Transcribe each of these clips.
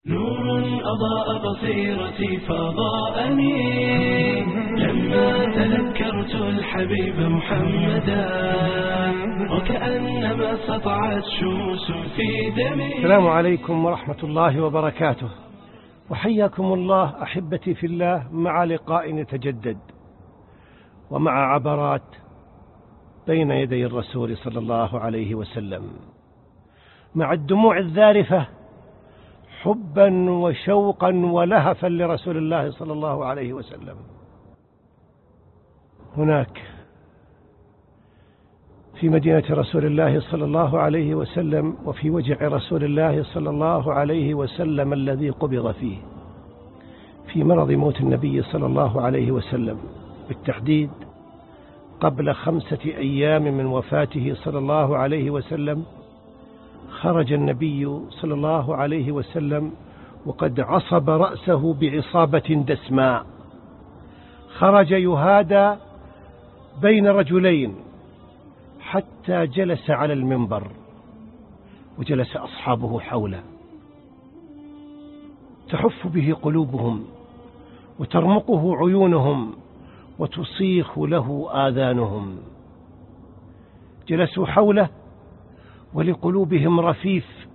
نور أضاء بصيرتي فضاءني لما تذكرت الحبيب محمدا وكأنما سطعت شموس في دمي. السلام عليكم ورحمة الله وبركاته، وحياكم الله أحبتي في الله مع لقاء يتجدد ومع عبرات بين يدي الرسول صلى الله عليه وسلم، مع الدموع الذارفة حبا وشوقا ولهفا لرسول الله صلى الله عليه وسلم. هناك في مدينة رسول الله صلى الله عليه وسلم وفي وجع رسول الله صلى الله عليه وسلم الذي قبض فيه في مرض موت النبي صلى الله عليه وسلم، بالتحديد قبل 5 أيام من وفاته صلى الله عليه وسلم، خرج النبي صلى الله عليه وسلم وقد عصب رأسه بعصابة دسماء، خرج يهادى بين رجلين حتى جلس على المنبر وجلس أصحابه حوله، تحف به قلوبهم وترمقه عيونهم وتصيخ له آذانهم. جلسوا حوله ولقلوبهم رفيف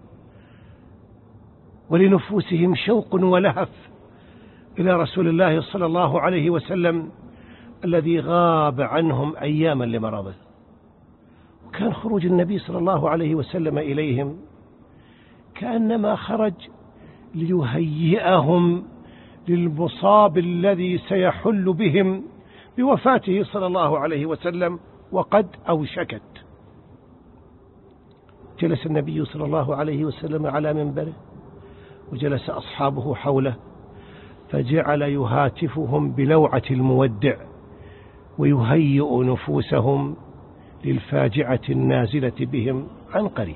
ولنفوسهم شوق ولهف إلى رسول الله صلى الله عليه وسلم الذي غاب عنهم أياما لمرضه. وكان خروج النبي صلى الله عليه وسلم إليهم كأنما خرج ليهيئهم للمصاب الذي سيحل بهم بوفاته صلى الله عليه وسلم، وقد أوشكت. جلس النبي صلى الله عليه وسلم على منبره وجلس أصحابه حوله، فجعل يهاتفهم بلوعة المودع ويهيئ نفوسهم للفاجعة النازلة بهم عن قريب.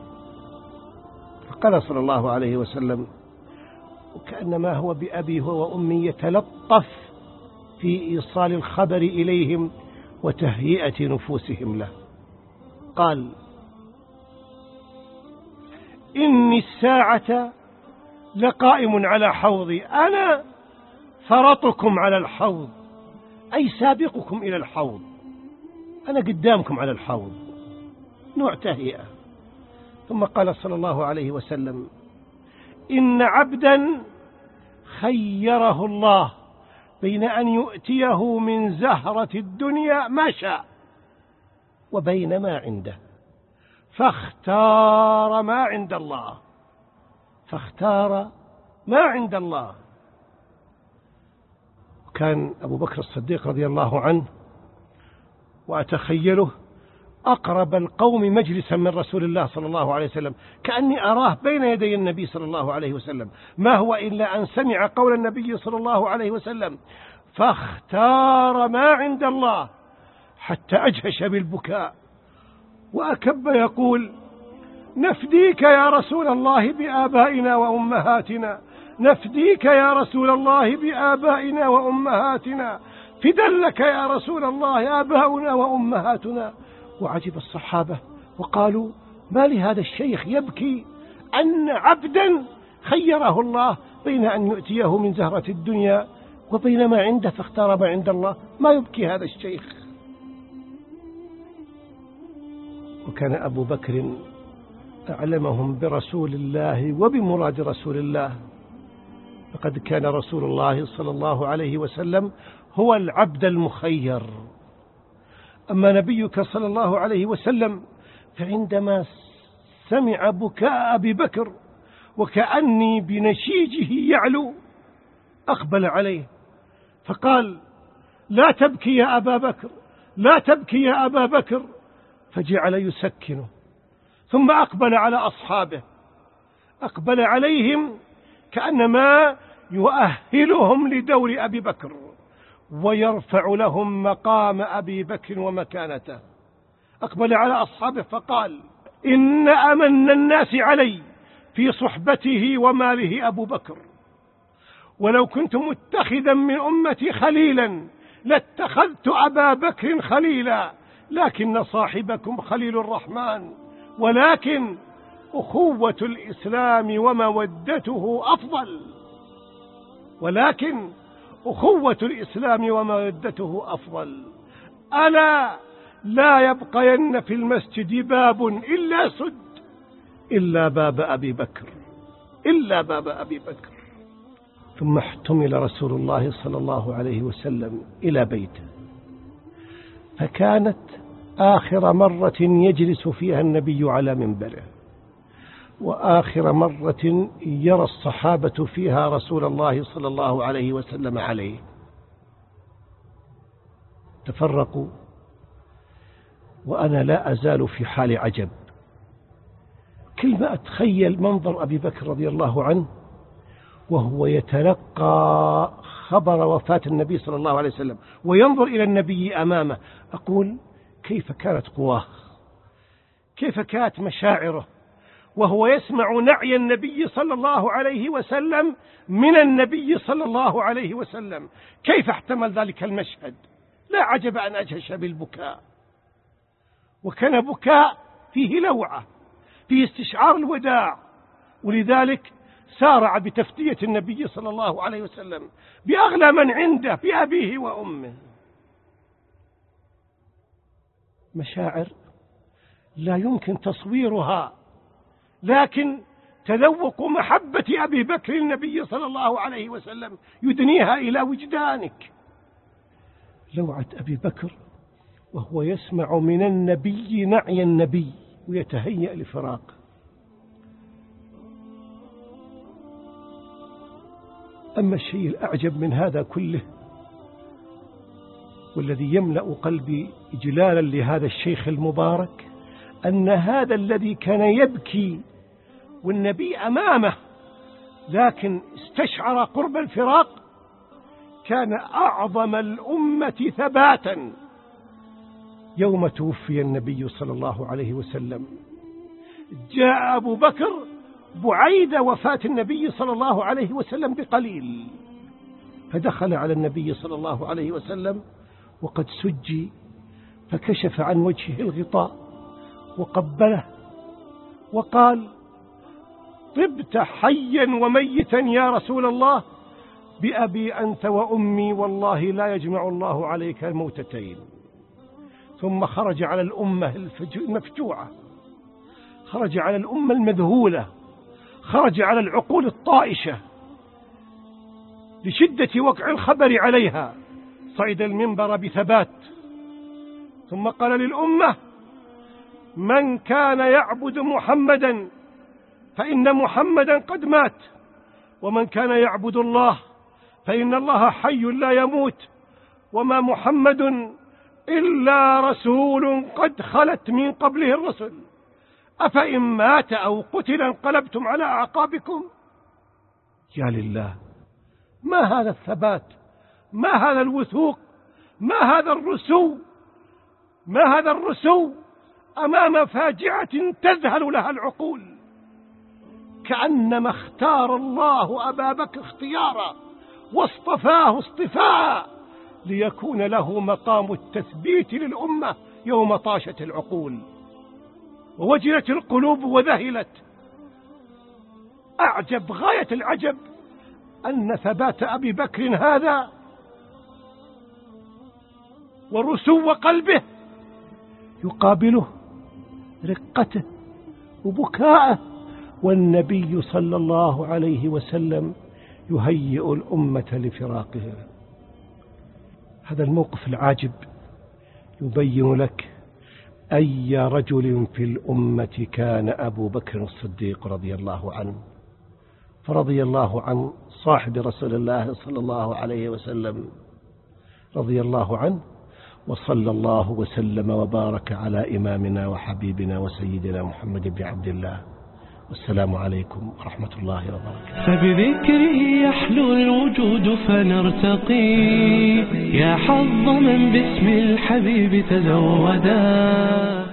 فقال صلى الله عليه وسلم وكأنما هو بأبي هو وأمي يتلطف في إيصال الخبر إليهم وتهيئة نفوسهم له، قال: إني الساعة لقائم على حوضي، أنا فرطكم على الحوض، أي سابقكم إلى الحوض، أنا قدامكم على الحوض، نوع تهيئة. ثم قال صلى الله عليه وسلم: إن عبدا خيره الله بين أن يؤتيه من زهرة الدنيا ما شاء وبين ما عنده، فاختار ما عند الله، فاختار ما عند الله. كان أبو بكر الصديق رضي الله عنه وأتخيله أقرب القوم مجلسا من رسول الله صلى الله عليه وسلم، كأني أراه بين يدي النبي صلى الله عليه وسلم، ما هو إلا أن سمع قول النبي صلى الله عليه وسلم: فاختار ما عند الله، حتى أجهش بالبكاء وأكب يقول: نفديك يا رسول الله بآبائنا وأمهاتنا، نفديك يا رسول الله بآبائنا وأمهاتنا، فدلك يا رسول الله آباؤنا وأمهاتنا. وعجب الصحابة وقالوا: ما لهذا الشيخ يبكي أن عبدا خيره الله بين أن يؤتيه من زهرة الدنيا وبين ما عنده فاختار ما عند الله، ما يبكي هذا الشيخ؟ وكان أبو بكر أعلمهم برسول الله وبمراد رسول الله، فقد كان رسول الله صلى الله عليه وسلم هو العبد المخير. أما نبيك صلى الله عليه وسلم فعندما سمع بكاء أبي بكر وكأني بنشيجه يعلو أقبل عليه فقال: لا تبكي يا أبا بكر، لا تبكي يا أبا بكر، فجعل يسكنه. ثم أقبل على أصحابه، أقبل عليهم كأنما يؤهلهم لدور أبي بكر ويرفع لهم مقام أبي بكر ومكانته. أقبل على أصحابه فقال: إن أمن الناس علي في صحبته وماله أبو بكر، ولو كنت متخذا من أمتي خليلا لاتخذت أبا بكر خليلا، لكن صاحبكم خليل الرحمن، ولكن أخوة الإسلام ومودته أفضل، ولكن أخوة الإسلام ومودته أفضل. ألا لا يبقين في المسجد باب إلا سد إلا باب أبي بكر، إلا باب أبي بكر. ثم احتمل رسول الله صلى الله عليه وسلم إلى بيته، فكانت آخر مرة يجلس فيها النبي على منبره، وآخر مرة يرى الصحابة فيها رسول الله صلى الله عليه وسلم عليه. تفرقوا وأنا لا أزال في حال عجب. كل ما أتخيل منظر أبي بكر رضي الله عنه وهو يتلقى خبر وفاة النبي صلى الله عليه وسلم وينظر إلى النبي أمامه، أقول كيف كانت قواه، كيف كانت مشاعره وهو يسمع نعي النبي صلى الله عليه وسلم من النبي صلى الله عليه وسلم. كيف احتمل ذلك المشهد؟ لا عجب أن أجهش بالبكاء. وكان بكاء فيه لوعة، فيه استشعار الوداع، ولذلك سارع بتفدية النبي صلى الله عليه وسلم بأغلى من عنده، بأبيه وأمه. مشاعر لا يمكن تصويرها، لكن تذوق محبة أبي بكر النبي صلى الله عليه وسلم يدنيها إلى وجدانك. لوعة أبي بكر وهو يسمع من النبي نعي النبي ويتهيأ لفراقه. أما الشيء الأعجب من هذا كله والذي يملأ قلبي إجلالا لهذا الشيخ المبارك، أن هذا الذي كان يبكي والنبي أمامه لكن استشعر قرب الفراق كان أعظم الأمة ثباتا يوم توفي النبي صلى الله عليه وسلم. جاء أبو بكر بعيد وفاة النبي صلى الله عليه وسلم بقليل، فدخل على النبي صلى الله عليه وسلم وقد سجي، فكشف عن وجهه الغطاء وقبله وقال: طبت حيا وميتا يا رسول الله، بأبي أنت وأمي والله لا يجمع الله عليك الموتتين. ثم خرج على الأمة المفجوعة، خرج على الأمة المذهولة، خرج على العقول الطائشة لشدة وقع الخبر عليها، صعد المنبر بثبات ثم قال للأمة: من كان يعبد محمدا فإن محمدا قد مات، ومن كان يعبد الله فإن الله حي لا يموت، وما محمد إلا رسول قد خلت من قبله الرسل، أفإن مات أو قتل انقلبتم على أعقابكم. يا لله، ما هذا الثبات، ما هذا الوثوق، ما هذا الرسو، ما هذا الرسو أمام فاجعة تذهل لها العقول. كأنما اختار الله أبا بكر اختيارا واصطفاه اصطفاء ليكون له مقام التثبيت للأمة يوم طاشت العقول ووجلت القلوب وذهلت. أعجب غاية العجب أن ثبات أبي بكر هذا ورسو قلبه يقابله رقته وبكاءه، والنبي صلى الله عليه وسلم يهيئ الأمة لفراقه. هذا الموقف العاجب يبين لك أي رجل في الأمة كان أبو بكر الصديق رضي الله عنه. فرضي الله عن صاحب رسول الله صلى الله عليه وسلم رضي الله عنه، وصلى الله وسلم وبارك على إمامنا وحبيبنا وسيدنا محمد بن عبد الله. والسلام عليكم ورحمة الله وبركاته. فبذكره يحلو الوجود فنرتقي، يا حظ من باسم الحبيب تزودا.